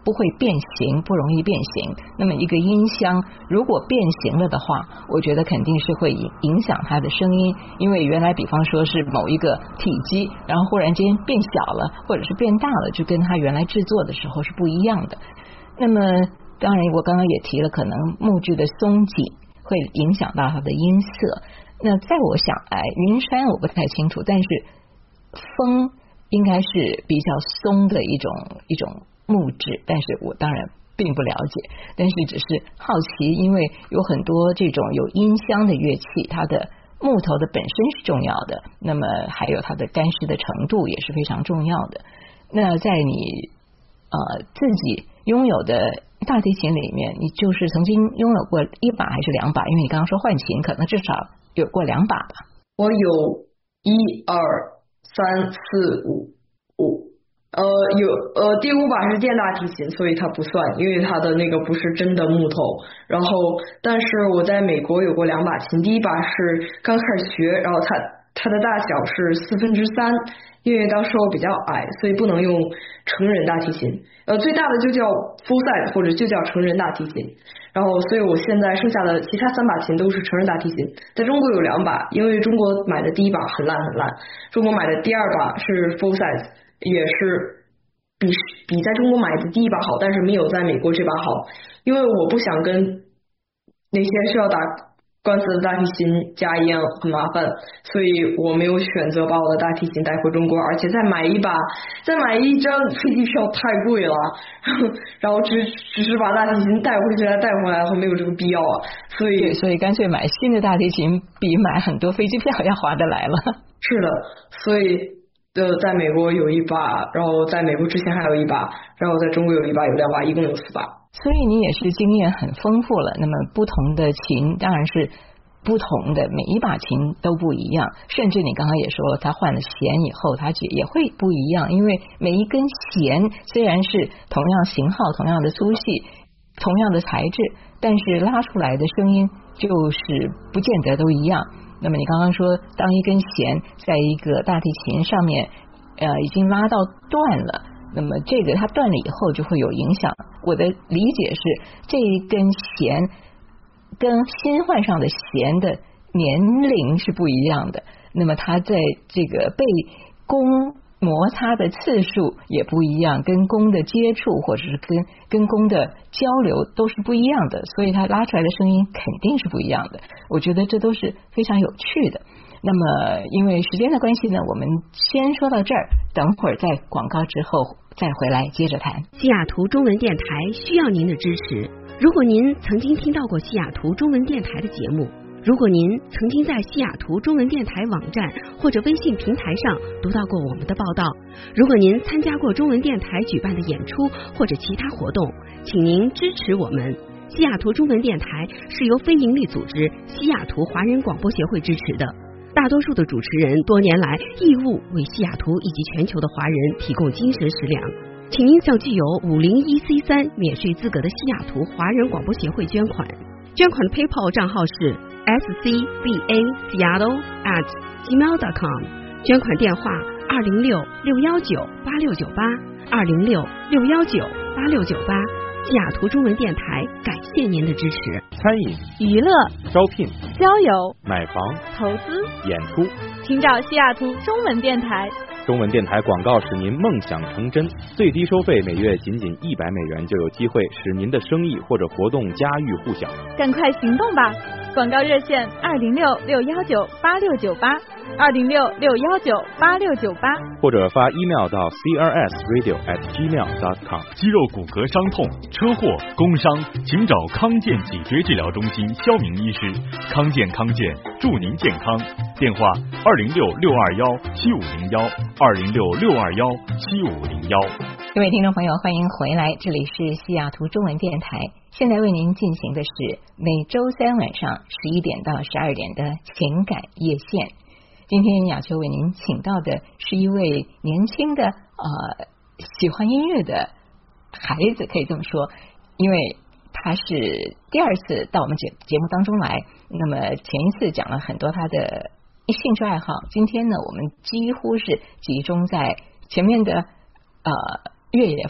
不会变形，不容易变形。那么一个音箱如果变形了的话，我觉得肯定是会影影响它的声音，因为原来比方说是某一个体积，然后忽然间变小了，或者是变大了，就跟它原来制作的时候是不一样的。那么当然我刚刚也提了，可能木质的松紧会影响到它的音色。那在我想来，云杉我不太清楚，但是风应该是比较松的一种一种木质，但是我当然并不了解，但是只是好奇，因为有很多这种有音箱的乐器，它的木头的本身是重要的，那么还有它的干湿的程度也是非常重要的。那在你呃自己拥有的大提琴里面，你就是曾经拥有过一把还是两把？因为你刚刚说换琴，可能至少有过两把吧？
我有一二三四五五，呃，有呃第五把是电大提琴，所以它不算，因为它的那个不是真的木头。然后，但是我在美国有过两把琴，第一把是刚开始学，然后它它的大小是四分之三，因为当时我比较矮，所以不能用成人大提琴，呃，最大的就叫 full size 或者就叫成人大提琴。然后，所以我现在剩下的其他三把琴都是成人大提琴。在中国有两把，因为中国买的第一把很烂很烂，中国买的第二把是 full size， 也是比比在中国买的第一把好，但是没有在美国这把好，因为我不想跟那些需要打官司的大提琴家一样很麻烦，所以我没有选择把我的大提琴带回中国，而且再买一把再买一张飞机票太贵了，然后只只是把大提琴带回去再带回来，然后没有这个必要啊，所以
所以干脆买新的大提琴比买很多飞机票要划得来了。
是的，所以呃，在美国有一把，然后在美国之前还有一把，然后在中国有一把，有两把，一共有四把。
所以你也是经验很丰富了。那么不同的琴当然是不同的，每一把琴都不一样，甚至你刚刚也说它换了弦以后它也会不一样，因为每一根弦虽然是同样型号同样的粗细同样的材质，但是拉出来的声音就是不见得都一样。那么你刚刚说当一根弦在一个大提琴上面呃已经拉到断了，那么这个它断了以后就会有影响。我的理解是这一根弦跟新换上的弦的年龄是不一样的，那么它在这个被弓摩擦的次数也不一样，跟弓的接触或者是跟跟弓的交流都是不一样的，所以它拉出来的声音肯定是不一样的。我觉得这都是非常有趣的。那么因为时间的关系呢，我们先说到这儿，等会儿在广告之后再回来接着谈。
西雅图中文电台需要您的支持。如果您曾经听到过西雅图中文电台的节目，如果您曾经在西雅图中文电台网站或者微信平台上读到过我们的报道，如果您参加过中文电台举办的演出或者其他活动，请您支持我们。西雅图中文电台是由非营利组织西雅图华人广播协会支持的，大多数的主持人多年来义务为西雅图以及全球的华人提供精神食粮，请您向具有五零一 C 三免税资格的西雅图华人广播协会捐款。捐款的 PayPal 账号是 s c b a seattle at gmail dot com， 捐款电话二零六六幺九八六九八二零六六幺九八六九八。西雅图中文电台感谢您的支持。
餐饮、
娱乐、
招聘、
交友、
买房、
投资、
演出，
请找西雅图中文电台。
中文电台广告使您梦想成真，最低收费每月仅仅一百美元，就有机会使您的生意或者活动家喻户晓。
赶快行动吧！广告热线二零六六幺九八六九八二零六六幺九八六九八，
或者发 email 到 c r s radio at gmail dot com。
肌肉骨骼伤痛、车祸、工伤，请找康健脊椎治疗中心肖明医师。康健康健，祝您健康。电话二零六六二幺七五零幺二零六六二幺七五零幺。
各位听众朋友，欢迎回来，这里是西雅图中文电台。现在为您进行的是每周三晚上十一点到十二点的情感夜线。今天雅秋为您请到的是一位年轻的呃喜欢音乐的孩子，可以这么说，因为他是第二次到我们节节目当中来。那么前一次讲了很多他的兴趣爱好，今天呢我们几乎是集中在前面的呃越野跑，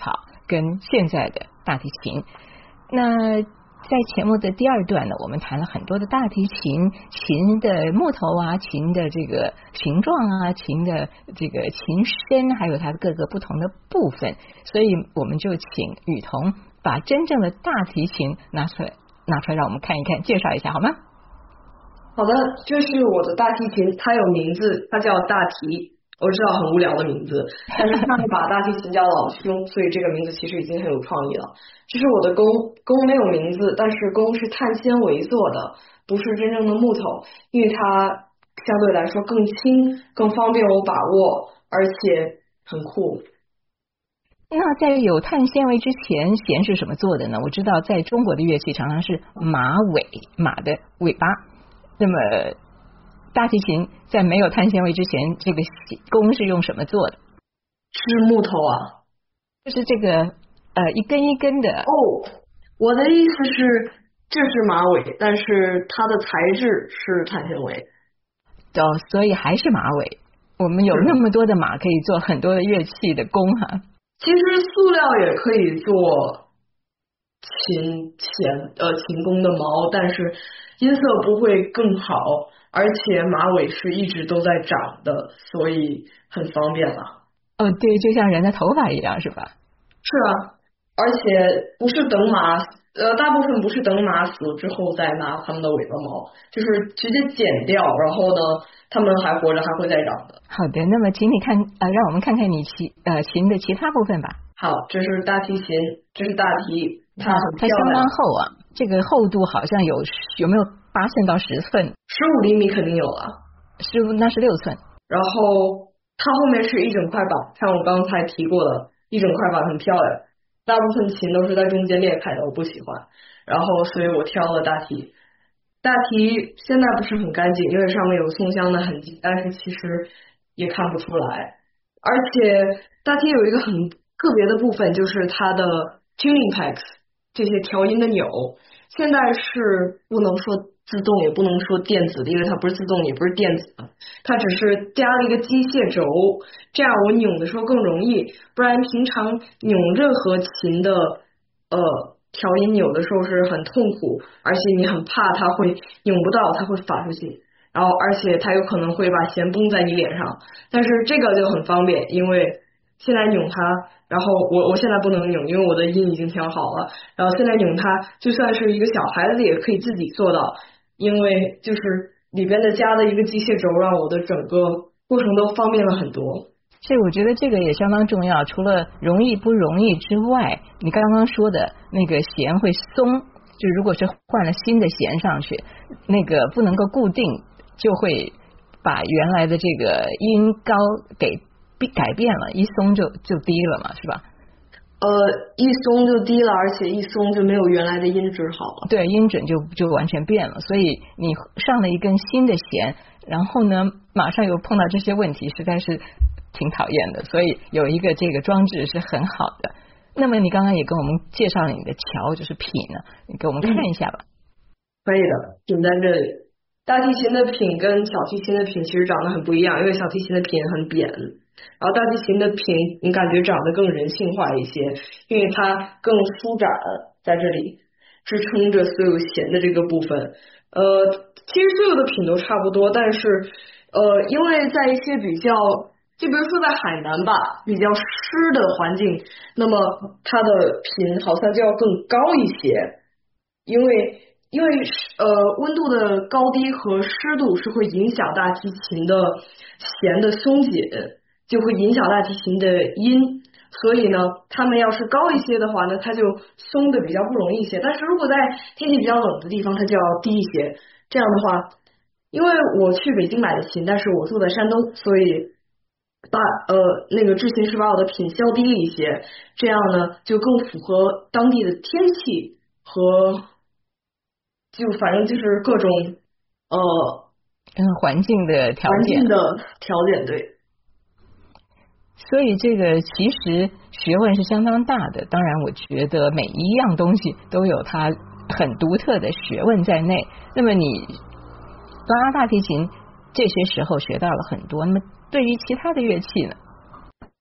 跟现在的大提琴。那在节目的第二段呢，我们谈了很多的大提琴，琴的木头啊，琴的这个形状啊，琴的这个琴身，还有它的各个不同的部分。所以我们就请雨桐把真正的大提琴拿出来，拿出来让我们看一看，介绍一下好吗？
好的，这是我的大提琴，它有名字，它叫大提。我知道很无聊的名字，但是他们把大提琴叫老兄，所以这个名字其实已经很有创意了。这是我的弓，弓没有名字，但是弓是碳纤维做的，不是真正的木头，因为它相对来说更轻，更方便我把握，而且很酷。
那在有碳纤维之前，弦是什么做的呢？我知道在中国的乐器常常是马尾，马的尾巴。那么大提琴在没有碳纤维之前，这个弓是用什么做的？
是木头啊，
就是这个呃一根一根的。
哦，我的意思是这是马尾，但是它的材质是碳纤维。
哦，所以还是马尾。我们有那么多的马可以做很多的乐器的弓哈。
其实塑料也可以做琴弦呃琴弓的毛，但是音色不会更好。而且马尾是一直都在长的，所以很方便了。
哦，对，就像人的头发一样，是吧？
是啊，而且不是等马，呃，大部分不是等马死之后再拿它们的尾巴毛，就是直接剪掉，然后呢，它们还活着，还会再长的。
好的，那么请你看，呃，让我们看看你琴呃琴的其他部分吧。
好，这是大提琴，这是大提，它很
它相当厚啊，这个厚度好像有有没有八寸到十寸？
十五厘米肯定有了，
十五那是六寸。
然后它后面是一整块板，像我刚才提过的，一整块板很漂亮。大部分琴都是在中间裂开的，我不喜欢。然后所以我挑了大提。大提现在不是很干净，因为上面有松香的痕迹，但是其实也看不出来。而且大提有一个很个别的部分，就是它的 tuning pegs 这些调音的钮，现在是不能说自动，也不能说电子的，因为它不是自动也不是电子的，它只是加了一个机械轴，这样我扭的时候更容易。不然平常扭任何琴的呃调音钮的时候是很痛苦，而且你很怕它会扭不到，它会发出去，然后而且它有可能会把弦崩在你脸上。但是这个就很方便，因为现在扭它，然后我我现在不能扭，因为我的音已经调好了，然后现在扭它，就算是一个小孩子也可以自己做到，因为就是里边的加的一个机械轴，让我的整个过程都方便了很多。
所以我觉得这个也相当重要，除了容易不容易之外，你刚刚说的那个弦会松，就如果是换了新的弦上去，那个不能够固定，就会把原来的这个音高给改变了，一松就就低了嘛，是吧？
呃，一松就低了，而且一松就没有原来的音质好了。
对，音准就就完全变了。所以你上了一根新的弦，然后呢，马上又碰到这些问题，实在是挺讨厌的。所以有一个这个装置是很好的。那么你刚刚也跟我们介绍了你的桥，就是品呢，你给我们看一下吧。
嗯、可以的，品在这里。大提琴的品跟小提琴的品其实长得很不一样，因为小提琴的品很扁。然后大提琴的品你感觉长得更人性化一些，因为它更舒展，在这里支撑着所有弦的这个部分。呃，其实所有的品都差不多，但是呃，因为在一些比较，就比如说在海南吧，比较湿的环境，那么它的品好像就要更高一些，因为因为呃温度的高低和湿度是会影响大提琴的弦的松紧，就会影响大提琴的音，所以呢，它们要是高一些的话呢，它就松的比较不容易一些。但是如果在天气比较冷的地方，它就要低一些。这样的话，因为我去北京买的琴，但是我住在山东，所以把呃那个制琴师把我的品削低了一些，这样呢就更符合当地的天气和就反正就是各种呃
嗯环境的条件，
环境的条件对。
所以这个其实学问是相当大的，当然我觉得每一样东西都有它很独特的学问在内。那么你拉大提琴这些时候学到了很多，那么对于其他的乐器呢？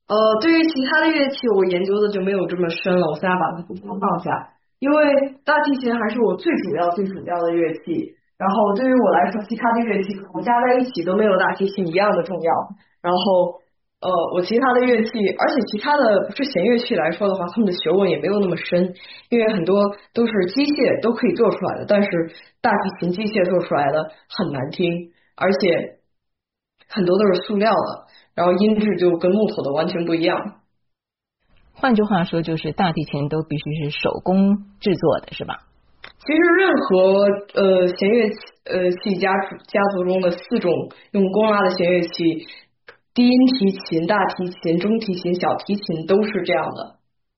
呃，对于其他的乐器，我研究的就没有这么深了，我现在把它放下，因为大提琴还是我最主要、最主要的乐器。然后对于我来说，其他的乐器我加在一起都没有大提琴一样的重要。然后，呃，我其他的乐器，而且其他的不是弦乐器来说的话，他们的学问也没有那么深，因为很多都是机械都可以做出来的，但是大提琴机械做出来的很难听，而且很多都是塑料的。然后音质就跟木头的完全不一样。
换句话说，就是大提琴都必须是手工制作的，是吧？
其实任何呃弦乐器呃器家家族中的四种用弓拉的弦乐器，低音提琴、大提琴、中提琴、小提琴都是这样的。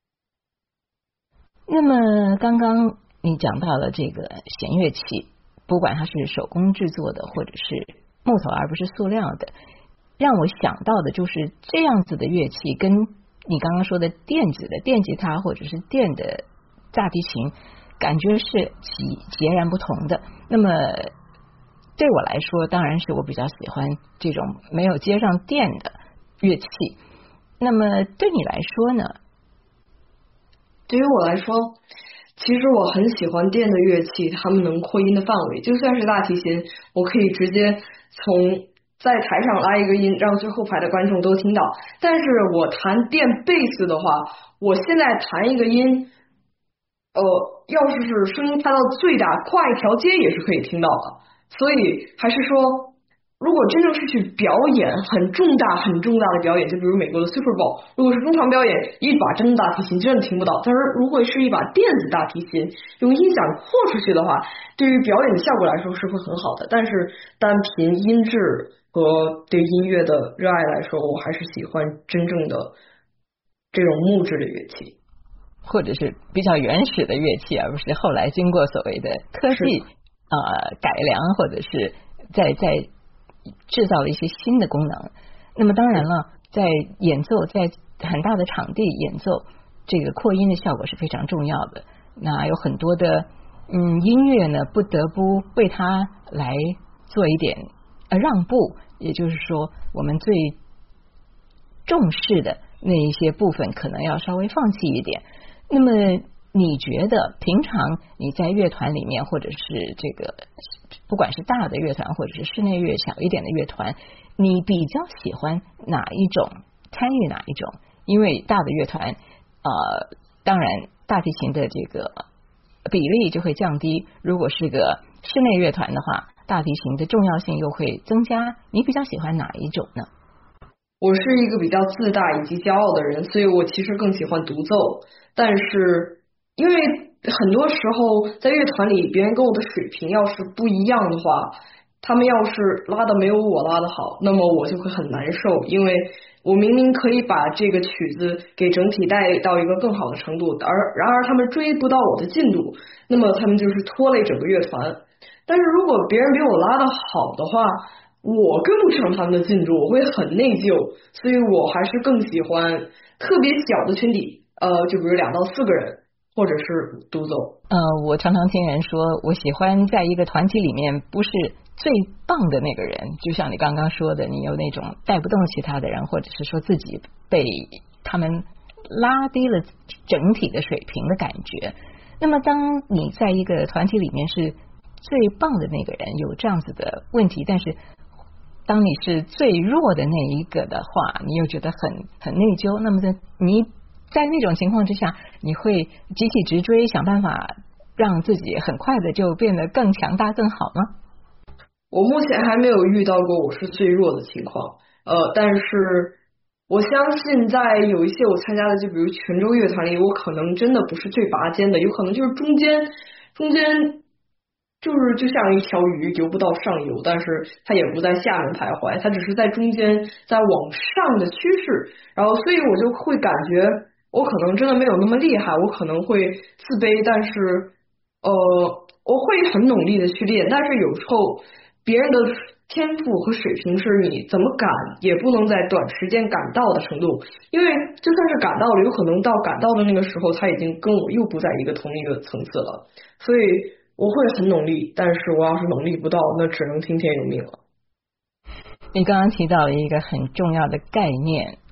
那么刚刚你讲到了这个弦乐器，不管它是手工制作的，或者是木头而不是塑料的。让我想到的就是这样子的乐器跟你刚刚说的电子的电吉他或者是电的大提琴感觉是截截然不同的。那么对我来说，当然是我比较喜欢这种没有接上电的乐器。那么对你来说呢？
对于我来说，其实我很喜欢电的乐器，它们能扩音的范围，就算是大提琴，我可以直接从在台上拉一个音，让最后排的观众都听到。但是我弹电贝斯的话，我现在弹一个音，呃，要是是声音开到最大，跨一条街也是可以听到的。所以还是说，如果真正是去表演很重大、很重大的表演，就比如美国的 Super Bowl， 如果是中场表演，一把真的大提琴真的听不到。但是如果是一把电子大提琴，用音响扩出去的话，对于表演的效果来说是会很好的。但是单凭音质和对音乐的热爱来说，我还是喜欢真正的这种木质的乐器，
或者是比较原始的乐器，而不是后来经过所谓的科技呃改良，或者是在在制造了一些新的功能。那么当然了，在演奏在很大的场地演奏，这个扩音的效果是非常重要的。那有很多的嗯音乐呢，不得不为它来做一点呃让步，也就是说我们最重视的那一些部分可能要稍微放弃一点。那么你觉得平常你在乐团里面，或者是这个不管是大的乐团或者是室内乐小一点的乐团，你比较喜欢哪一种，参与哪一种？因为大的乐团呃当然大提琴的这个比例就会降低，如果是个室内乐团的话，大提琴的重要性又会增加。你比较喜欢哪一种呢？
我是一个比较自大以及骄傲的人，所以我其实更喜欢独奏。但是因为很多时候在乐团里，别人跟我的水平要是不一样的话，他们要是拉的没有我拉的好，那么我就会很难受，因为我明明可以把这个曲子给整体带到一个更好的程度，而然而他们追不到我的进度，那么他们就是拖累整个乐团。但是如果别人比我拉的好的话，我跟不上他们的进度，我会很内疚，所以我还是更喜欢特别小的群体，呃，就比如两到四个人，或者是独奏。
呃，我常常听人说，我喜欢在一个团体里面不是最棒的那个人，就像你刚刚说的，你有那种带不动其他的人，或者是说自己被他们拉低了整体的水平的感觉。那么当你在一个团体里面是最棒的那个人，有这样子的问题，但是当你是最弱的那一个的话，你又觉得很很内疚。那么在你在那种情况之下，你会急起直追，想办法让自己很快的就变得更强大更好吗？
我目前还没有遇到过我是最弱的情况，呃，但是我相信在有一些我参加的，就比如泉州乐团里，我可能真的不是最拔尖的，有可能就是中间中间就是就像一条鱼游不到上游，但是它也不在下面徘徊，它只是在中间在往上的趋势，然后所以我就会感觉我可能真的没有那么厉害，我可能会自卑，但是呃我会很努力的去练，但是有时候别人的天赋和水平是你怎么赶也不能在短时间赶到的程度，因为就算是赶到了，有可能到赶到的那个时候他已经跟我又不在一个同一个层次了，所以我会很努力，但是我要是努力不到，那只能听天由命了。
你刚刚提到了一个很重要的概念，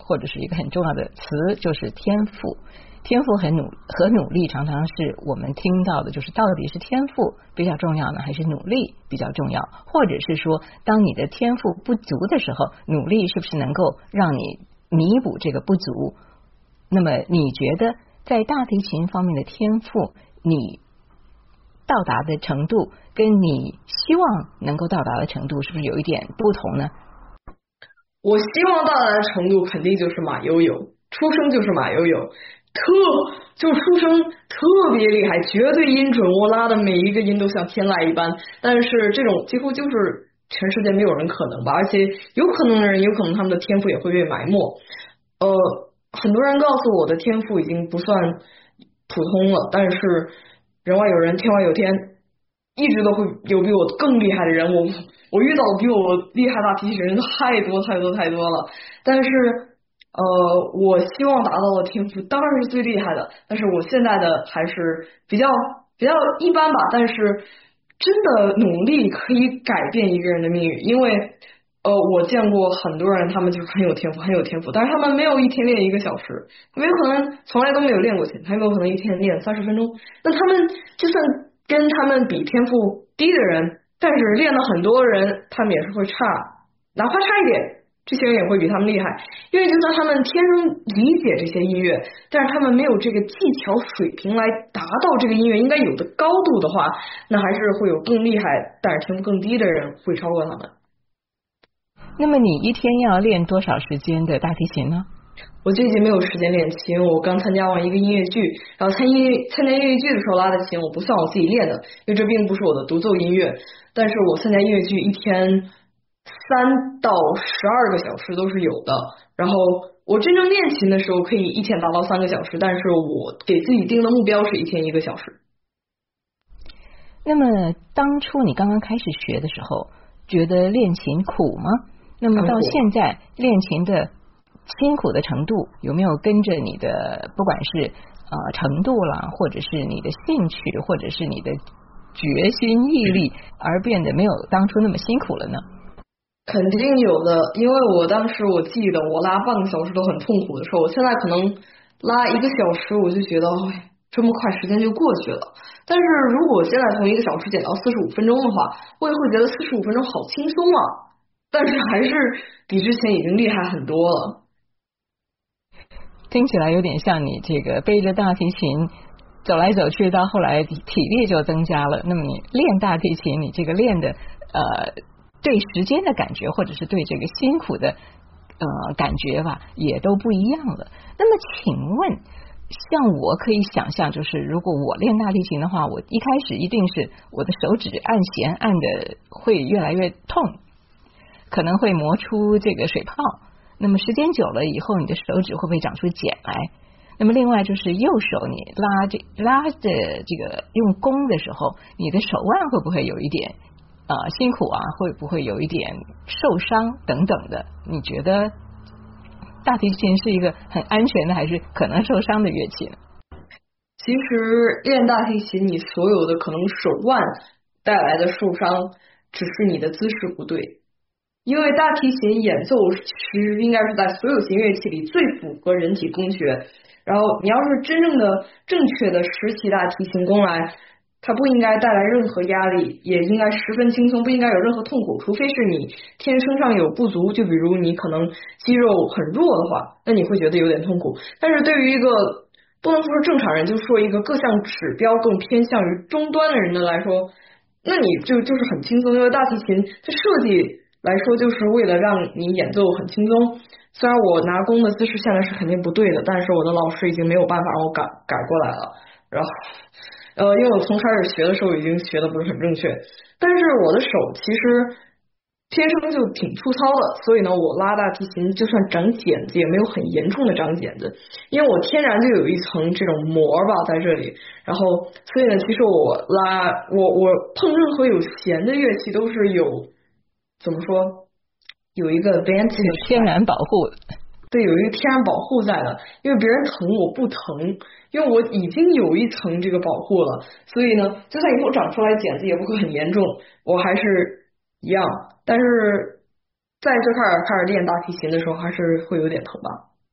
或者是一个很重要的词，就是天赋。天赋和努和努力常常是我们听到的，就是到底是天赋比较重要呢，还是努力比较重要？或者是说，当你的天赋不足的时候，努力是不是能够让你弥补这个不足？那么你觉得在大提琴方面的天赋，你到达的程度跟你希望能够到达的程度是不是有一点不同呢？
我希望到达的程度肯定就是马友友，出生就是马友友，特就出生特别厉害，绝对音准，我拉的每一个音都像天籁一般。但是这种几乎就是全世界没有人可能吧，而且有可能的人，有可能他们的天赋也会被埋没。呃，很多人告诉我的天赋已经不算普通了，但是人外有人，天外有天，一直都会有比我更厉害的人。我我遇到比我厉害大提琴人太多太多太多了，但是呃，我希望达到的天赋当然是最厉害的，但是我现在的还是比较比较一般吧。但是真的努力可以改变一个人的命运，因为呃，我见过很多人，他们就是很有天赋，很有天赋，但是他们没有一天练一个小时，没有可能从来都没有练过琴，还有可能一天练三十分钟。那他们就算跟他们比天赋低的人，但是练了很多人，他们也是会差，哪怕差一点，这些人也会比他们厉害。因为就算他们天生理解这些音乐，但是他们没有这个技巧水平来达到这个音乐应该有的高度的话，那还是会有更厉害但是天赋更低的人会超过他们。
那么你一天要练多少时间的大提琴呢？
我最近没有时间练琴，因为我刚参加完一个音乐剧，然后参音参加音乐剧的时候拉的琴，我不算我自己练的，因为这并不是我的独奏音乐。但是我参加音乐剧一天三到十二个小时都是有的，然后我真正练琴的时候可以一天达到三个小时，但是我给自己定的目标是一天一个小时。
那么当初你刚刚开始学的时候，觉得练琴苦吗？那么到现在练琴的辛苦的程度有没有跟着你的不管是呃程度啦，或者是你的兴趣，或者是你的决心毅力而变得没有当初那么辛苦了呢？
肯定有的，因为我当时我记得我拉半个小时都很痛苦的时候，我现在可能拉一个小时我就觉得哎，这么快时间就过去了。但是如果现在从一个小时减到四十五分钟的话，我也会觉得四十五分钟好轻松啊，但是还是比之前已经厉害很多了。
听起来有点像你这个背着大提琴走来走去，到后来体力就增加了。那么你练大提琴，你这个练的呃对时间的感觉，或者是对这个辛苦的呃感觉吧，也都不一样了。那么请问，像我可以想象，就是如果我练大提琴的话，我一开始一定是我的手指按弦按的会越来越痛，可能会磨出这个水泡。那么时间久了以后，你的手指会不会长出茧来？那么另外就是右手你拉这拉的这个用弓的时候，你的手腕会不会有一点啊、呃、辛苦啊？会不会有一点受伤等等的？你觉得大提琴是一个很安全的，还是可能受伤的乐器呢？
其实练大提琴，你所有的可能手腕带来的受伤，只是你的姿势不对。因为大提琴演奏其实应该是在所有弦乐器里最符合人体工学，然后你要是真正的正确的拾起大提琴弓来，它不应该带来任何压力，也应该十分轻松，不应该有任何痛苦，除非是你天生上有不足，就比如你可能肌肉很弱的话，那你会觉得有点痛苦。但是对于一个不能说是正常人，就说一个各项指标更偏向于中端的人的来说，那你就就是很轻松。因为大提琴它设计来说就是为了让你演奏很轻松。虽然我拿弓的姿势现在是肯定不对的，但是我的老师已经没有办法让我改改过来了。然后呃，因为我从开始学的时候已经学的不是很正确，但是我的手其实天生就挺粗糙的，所以呢，我拉大提琴就算长茧子也没有很严重的长茧子，因为我天然就有一层这种膜吧在这里。然后所以呢，其实我拉我我碰任何有弦的乐器都是有怎么说，有一个 advantage
天然保护，
对，有一个天然保护在的，因为别人疼我不疼，因为我已经有一层这个保护了，所以呢，就算以后长出来茧子也不会很严重，我还是一样。但是在最开始开始练大提琴的时候，还是会有点疼吧。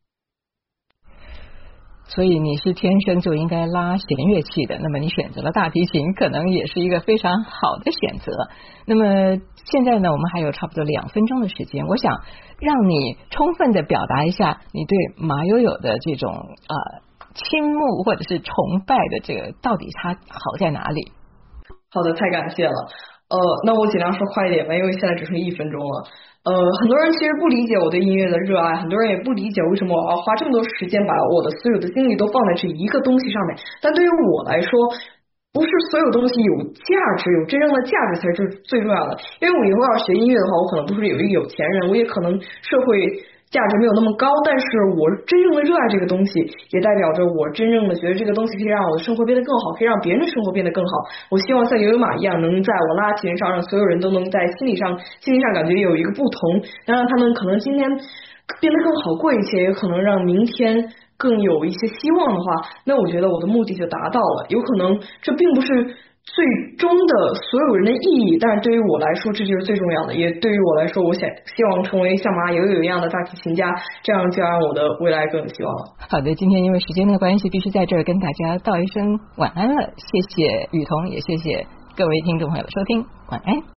所以你是天生就应该拉弦乐器的，那么你选择了大提琴，可能也是一个非常好的选择。那么现在呢，我们还有差不多两分钟的时间，我想让你充分的表达一下你对马友友的这种呃倾慕或者是崇拜的这个到底它好在哪里？
好的，太感谢了。呃，那我尽量说快一点吧，因为现在只剩一分钟了。呃，很多人其实不理解我对音乐的热爱，很多人也不理解为什么我要花这么多时间把我的所有的精力都放在这一个东西上面。但对于我来说，不是所有东西有价值，有真正的价值才是最重要的。因为我以后要学音乐的话，我可能不是有一个有钱人，我也可能社会价值没有那么高，但是我真正的热爱这个东西，也代表着我真正的觉得这个东西可以让我的生活变得更好，可以让别人的生活变得更好。我希望像游泳马一样，能在我拉琴上，让所有人都能在心理上心理上感觉有一个不同，让他们可能今天变得更好过一些，也可能让明天更有一些希望的话，那我觉得我的目的就达到了。有可能这并不是最终的所有人的意义，但是对于我来说这就是最重要的，也对于我来说，我想希望成为像马友友一样的大提琴家，这样就让我的未来更有希望了。
好的，今天因为时间的关系，必须在这儿跟大家道一声晚安了。谢谢雨桐，也谢谢各位听众朋友的收听，晚安。